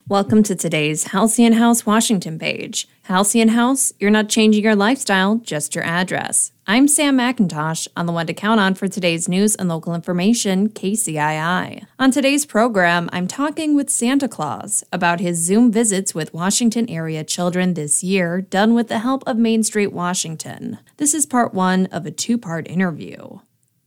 Welcome to today's Halcyon House Washington page. Halcyon House, you're not changing your lifestyle, just your address. I'm Sam McIntosh, on the one to count on for today's news and local information, KCII. On today's program, I'm talking with Santa Claus about his Zoom visits with Washington area children this year, done with the help of Main Street Washington. This is part one of a two-part interview.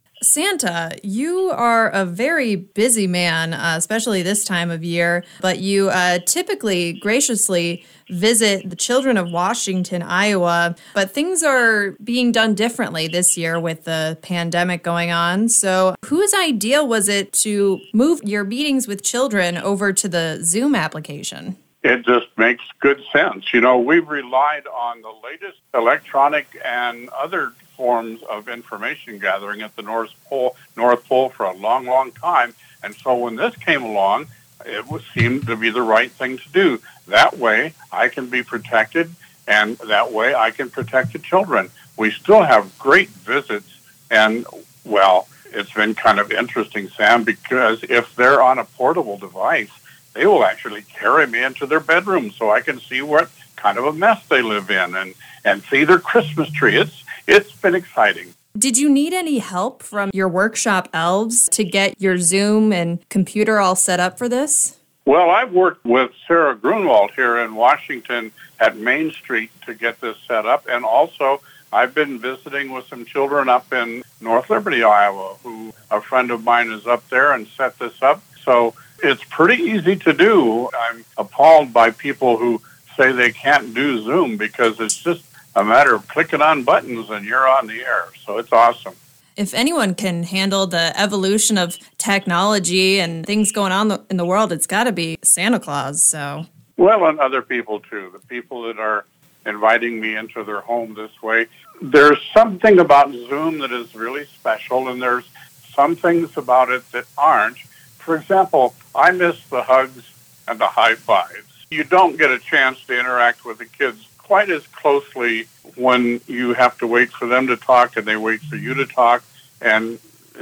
Santa, you are a very busy man, especially this time of year, but you typically graciously visit the children of Washington, Iowa, but things are being done differently this year with the pandemic going on. So whose idea was it to move your meetings with children over to the Zoom application? It just makes good sense. You know, we've relied on the latest electronic and other forms of information gathering at the North Pole for a long, long time. And so when this came along, it seemed to be the right thing to do. That way I can be protected, and that way I can protect the children. We still have great visits, and, well, it's been kind of interesting, Sam, because if they're on a portable device, they will actually carry me into their bedroom so I can see what kind of a mess they live in and see their Christmas tree. It's been exciting. Did you need any help from your workshop elves to get your Zoom and computer all set up for this? Well, I've worked with Sarah Grunwald here in Washington at Main Street to get this set up, and also I've been visiting with some children up in North Liberty, Iowa, who a friend of mine is up there and set this up. So it's pretty easy to do. I'm appalled by people who say they can't do Zoom because it's just a matter of clicking on buttons and you're on the air. So it's awesome. If anyone can handle the evolution of technology and things going on in the world, it's got to be Santa Claus. So, well, and other people too, the people that are inviting me into their home this way. There's something about Zoom that is really special, and there's some things about it that aren't. For example, I miss the hugs and the high fives. You don't get a chance to interact with the kids quite as closely when you have to wait for them to talk and they wait for you to talk. And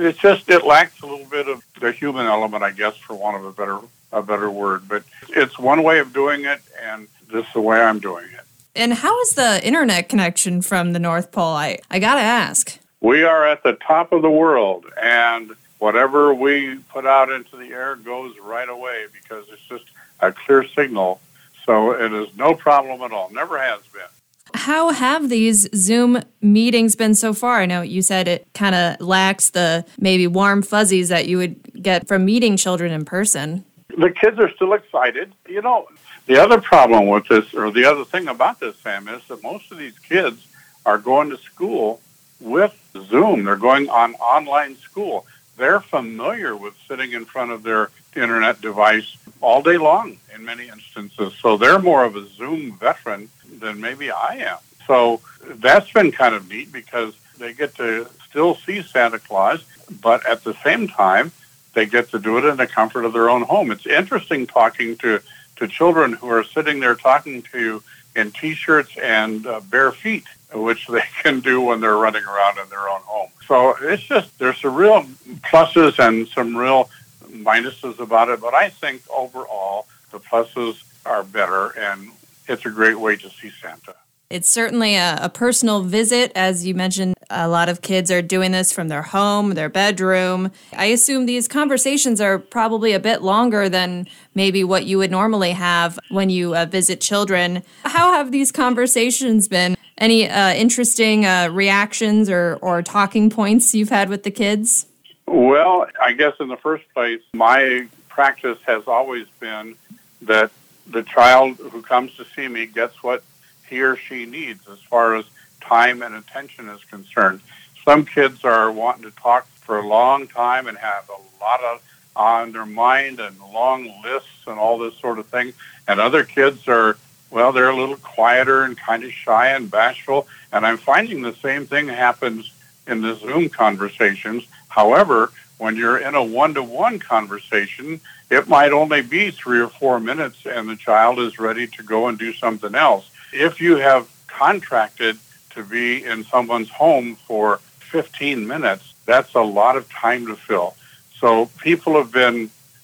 it lacks a little bit of the human element, I guess, for want of a better word. But it's one way of doing it, and this is the way I'm doing it. And how is the internet connection from the North Pole? I got to ask. We are at the top of the world, and whatever we put out into the air goes right away because it's just a clear signal. So it is no problem at all. Never has been. How have these Zoom meetings been so far? I know you said it kind of lacks the maybe warm fuzzies that you would get from meeting children in person. The kids are still excited. You know, the other problem with this, or the other thing about this, Sam, is that most of these kids are going to school with Zoom. They're going on online school. They're familiar with sitting in front of their internet device all day long in many instances. So they're more of a Zoom veteran than maybe I am. So that's been kind of neat because they get to still see Santa Claus, but at the same time, they get to do it in the comfort of their own home. It's interesting talking to children who are sitting there talking to you in T-shirts and bare feet, which they can do when they're running around in their own home. So it's just, there's some real pluses and some real minuses about it, but I think overall the pluses are better, and it's a great way to see Santa. It's certainly a personal visit. As you mentioned, a lot of kids are doing this from their home, their bedroom. I assume these conversations are probably a bit longer than maybe what you would normally have when you visit children. How have these conversations been? Any interesting reactions or talking points you've had with the kids? Well, I guess in the first place, my practice has always been that the child who comes to see me gets what he or she needs as far as time and attention is concerned. Some kids are wanting to talk for a long time and have a lot of on their mind and long lists and all this sort of thing. And other kids are, well, they're a little quieter and kind of shy and bashful. And I'm finding the same thing happens in the Zoom conversations. However, when you're in a one-to-one conversation, it might only be 3 or 4 minutes and the child is ready to go and do something else. If you have contracted to be in someone's home for 15 minutes, that's a lot of time to fill. So people have been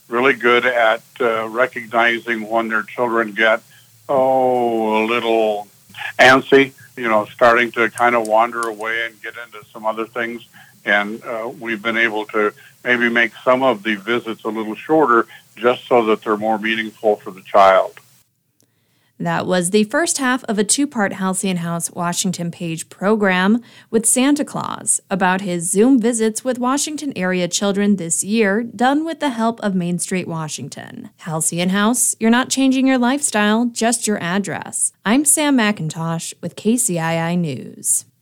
really good at recognizing when their children get, a little antsy, starting to kind of wander away and get into some other things. And we've been able to maybe make some of the visits a little shorter just so that they're more meaningful for the child. That was the first half of a two-part Halcyon House Washington Page program with Santa Claus about his Zoom visits with Washington area children this year, done with the help of Main Street Washington. Halcyon House, you're not changing your lifestyle, just your address. I'm Sam McIntosh with KCII News.